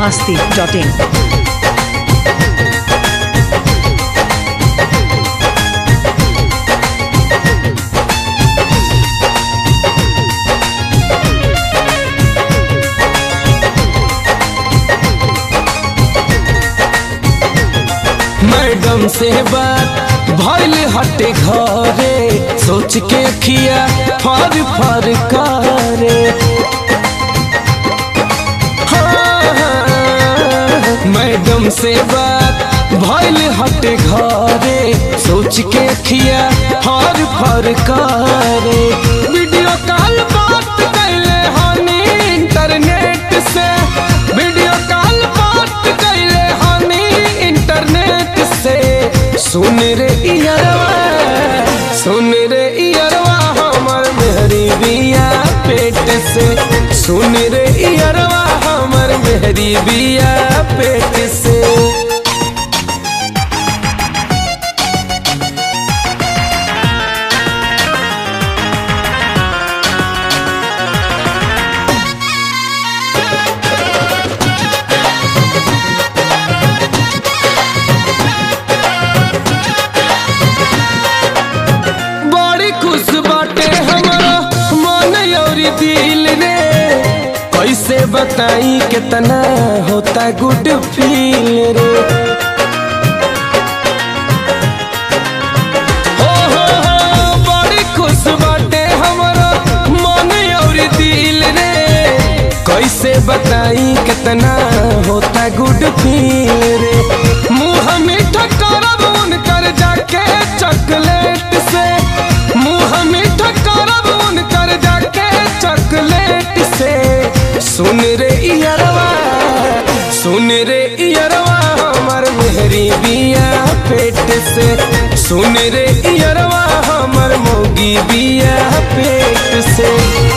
masti.in. Madam से बात भइल हटे घरे, सोच के खिया फर फर करे। मैडम से बात भइल हटे घरे, सोच के खिया फर फर करे। वीडियो कॉल बात कैले हनी इंटरनेट से, वीडियो कॉल बात कैले हनी इंटरनेट से। सुन रे इयरवा, सुन रे इयरवा हमर मेहरी बिया पेट से। सुन रे इयरवा हमर मेहरी बिया पेट से। दिल रे कैसे बताई कितना होता गुड फील रे। हो बड़ी खुश बाटे हमारा मन और दिल रे, कैसे बताई कितना होता गुड फील रे। मुँह मीठा करब उनकर जाके चॉकलेट से, मुँह मीठा करब उनकर जाके चॉकलेट से। सुन रे इयरवा, सुन रे इयरवा हमर मेहरी बिया पेट से। सुन रे इयरवा हमर मौगी बिया पेट से।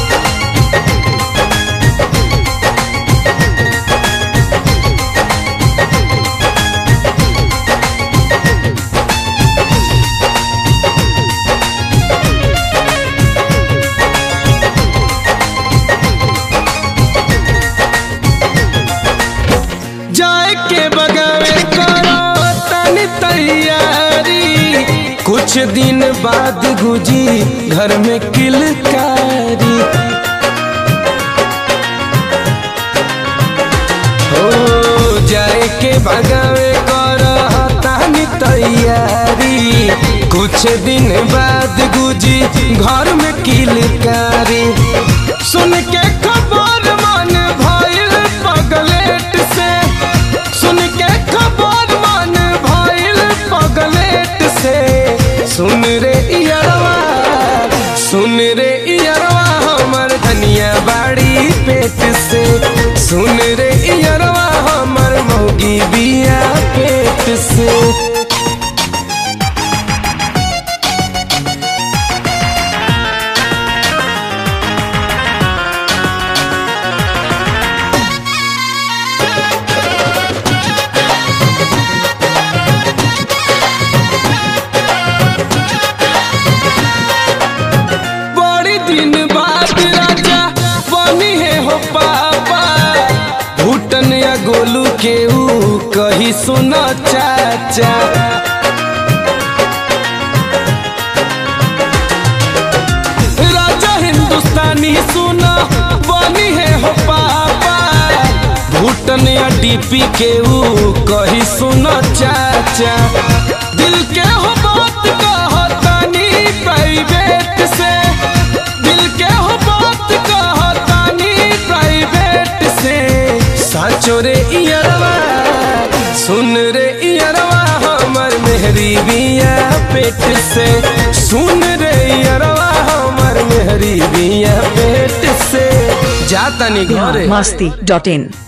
कुछ दिन बाद गुजी घर में किलकारी, हो जाए के भगावे करतानी तैयारी। कुछ दिन बाद गुजी घर में किलकारी। सुन के खबर मन भइल पगलेट से, सुन के खबर मन भइल पगलेट से। सुन रे इयरवा, सुन रे इयरवा हमर धनिया बाड़ी पेट से। सुन रे इयरवा हमर मौगी बिया पेट से। दिन बाद राजा बनी है हो पापा, भूटन या गोलू के ऊ कही सुना चाचा। राजा हिंदुस्तानी सुना बनी है हो पापा, भूटन या डीपी के ऊ कही सुना चाचा। दिल के हो बात कहतानी प्राइवेट से, दिल के हो बात कहतानी प्राइवेट से। साचो रे इयरवा, सुन रे इयरवा हमर मेहरी बिया पेट से। सुन रे इयरवा हमर मेहरी बिया पेट से। जातनी घरे masti.in